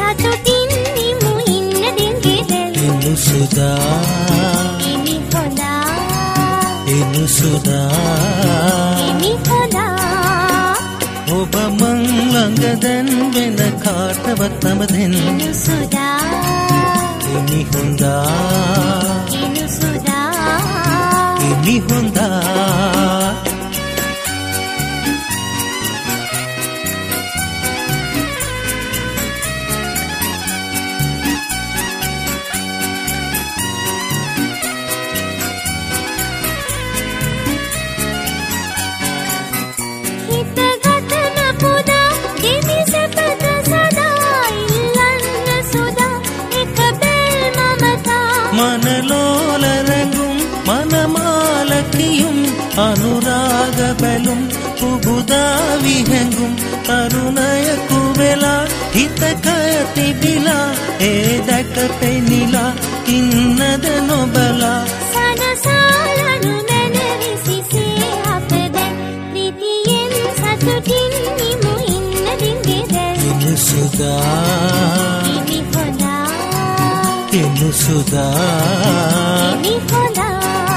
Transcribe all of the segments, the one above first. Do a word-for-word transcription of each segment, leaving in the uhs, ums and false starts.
සතුටින් නිමු ඉන්න දින්ගෙදෙල් එනු සුදා ඉමි හොඳා එනු සුදා ඉමි හොඳා ඔබ මං ළඟ දැන් වෙන කාටවත් නම දෙන්න එනු සුදා එමි හොඳා එනු සුදා එමි හොඳා മനലോല രംഗും മനമാലക്കിയും അനുരാഗ ബലും പുബുദാവിഹെങ്കും തരുണയക്കുവെല ഹിതകയതിബില ഏദക പെനില ഇന്നത നൊബല സനസാലനു മെനവിസിസേ අපද ප්‍රීතියෙන් සතුටින් නිමු ඉන්න දින්ගෙදෙල් එනු සුදා ඉමි හොඳා එනු සුදා ඉමි හොඳා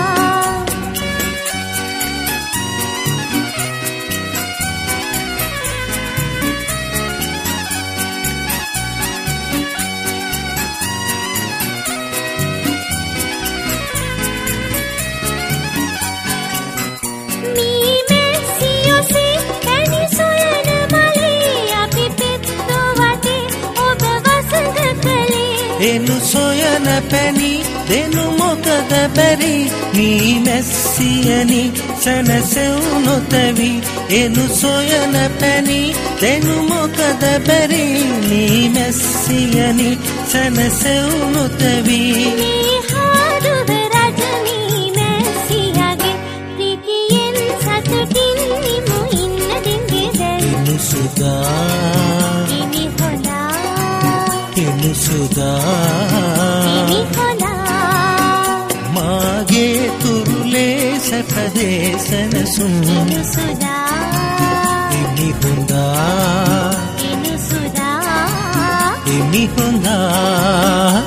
එනු සොයන පැණි දෙනු මොකද බැරි මී මැස්සියනි සැනසෙවුනොතැවි එනු සොයන පැණි දෙනු මොකද බැරි මී මැස්සියනි සැනසෙවුනොතැවි මේ හාරුව රජනී මැස්සියගේ ප්‍රීතියෙන් සතුටින් නිමු ඉන්න දින්ගෙදෙල් එනු සුදා ඉමි හොඳා එනු සුදා ඉමි හොඳා මාගේ තුරුලේ සැපදේශනසුම් එනු සුදා එමි හොඳා එනු සුදා එමි හොඳා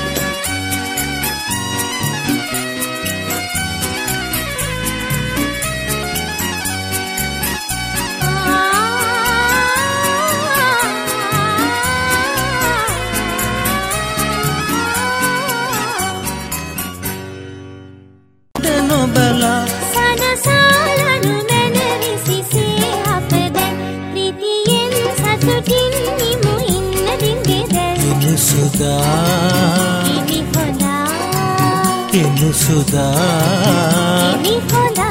සනසාලනු මෙනවිසිසේ අපද ප්‍රීතියෙන් සතුටින් නිමු ඉන්න දින්ගෙදෙල් එනු සුදා ඉමි හොඳා එනු සුදා ඉමි හොඳා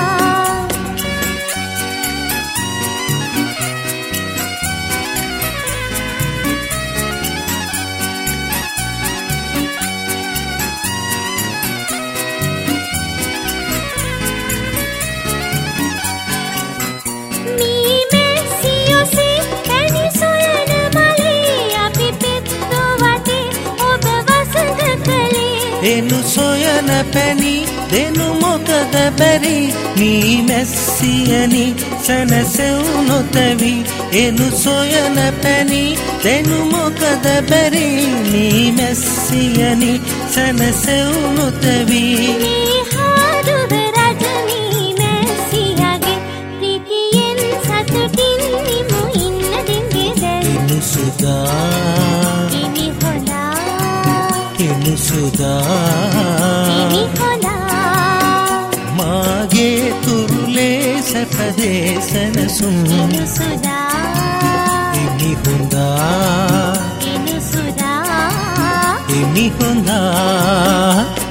එනු සොයන පැණි දෙනු මොකද බැරි මී මැස්සියනි සැනසෙවුනොතැවි එනු සොයන පැණි දෙනු මොකද බැරි මී මැස්සියනි සැනසෙවුනොතැවි මේ හාරුව රජනී මැස්සියගේ ප්‍රීතියෙන් සතුටින් නිමු ඉන්න දින්ගෙදෙල් එනු සුදා ඉමි හොඳා එනු සුදා ඉමි හොඳා මාගේ තුරුලේ සැපදේශනසුම් එනු සුදා එමි හොඳා එනු සුදා එමි හොඳා